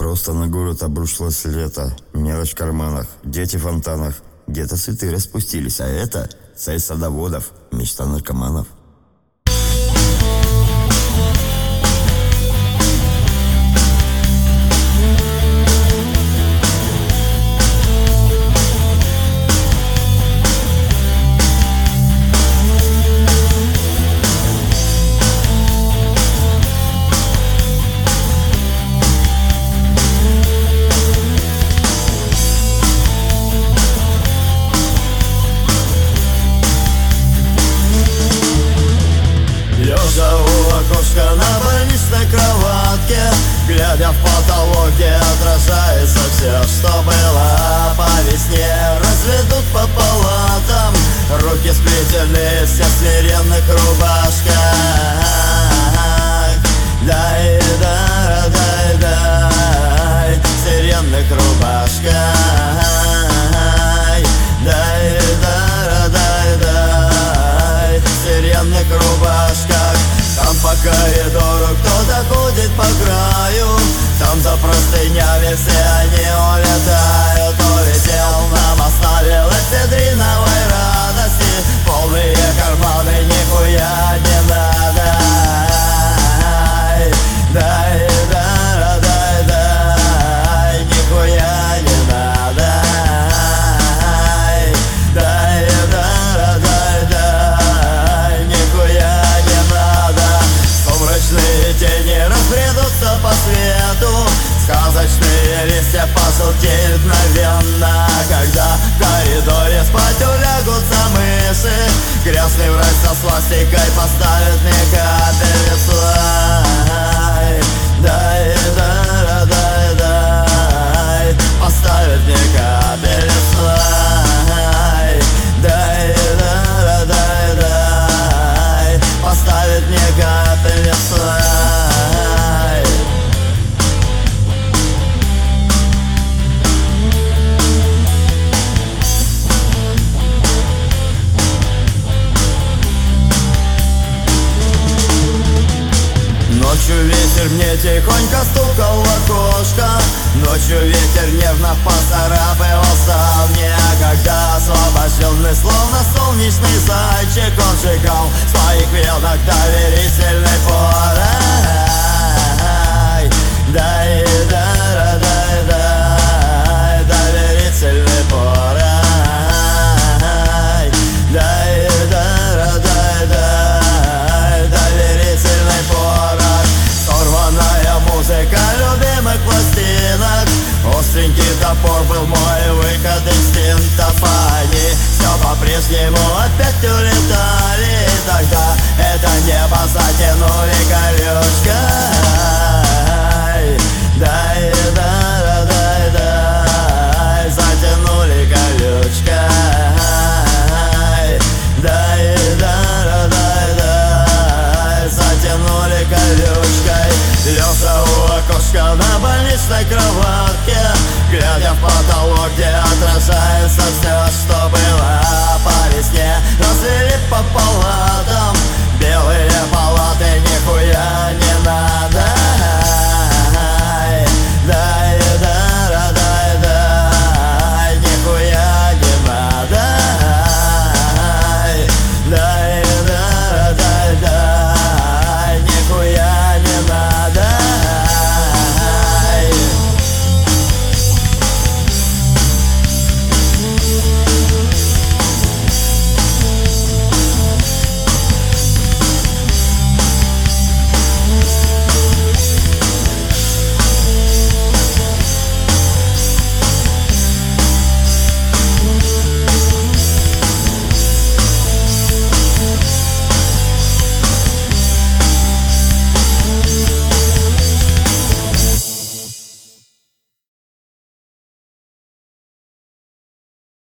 Просто на город обрушилось лето, мелочь в карманах, дети в фонтанах. Где-то цветы распустились, а это цель садоводов, мечта наркоманов. Лежа у окошка на больничной кроватке, глядя в потолок, где отражается все, что было по весне. Разведут по палатам руки сплетены, все в смиренных рубашках. Дай, дай, дай, дай, в смиренных рубашках. Дай, дай, дай, дай, в смиренных рубашках. Там по коридору кто-то ходит по краю, там за простынями все они улетают. Улетел, нам оставил эфедриновой радости полные карманы, нихуя не надо. Дай, дай, дай, дай, нихуя не надо. Дай, дай, дай, дай, нихуя не надо. Сумрачные тени разбредутся по свету, сказочные листья пожелтеют мгновенно, когда в коридоре спать улягутся мыши. Грязный врач со свастикой поставит мне капельницу. Дай, дай, дай, дай, поставит мне капельницу. Дай, дай, дай, дай, поставит мне капельницу. Ночью ветер мне тихонько стукал в окошко, ночью ветер нежно поцарапывался мне, когда освобожденный, словно солнечный зайчик, он сжигал в своих венах доверительный порой. Дай, дай, дай, дай, доверительный порой. Дай, дай, дай, дай, доверительный порой. Сорванная музыка любимых пластинок, остренький топор был мой выход инстинктов. Они все по-прежнему опять улетали, тогда это небо затянули колючкой. Дай, дай, дай, дай, затянули колючкой. Дай, дай, дай, дай, затянули колючкой. Лежа у окошка на больничной кроватке, глядя в потолок, где отражается все, что было по весне. Развели по полу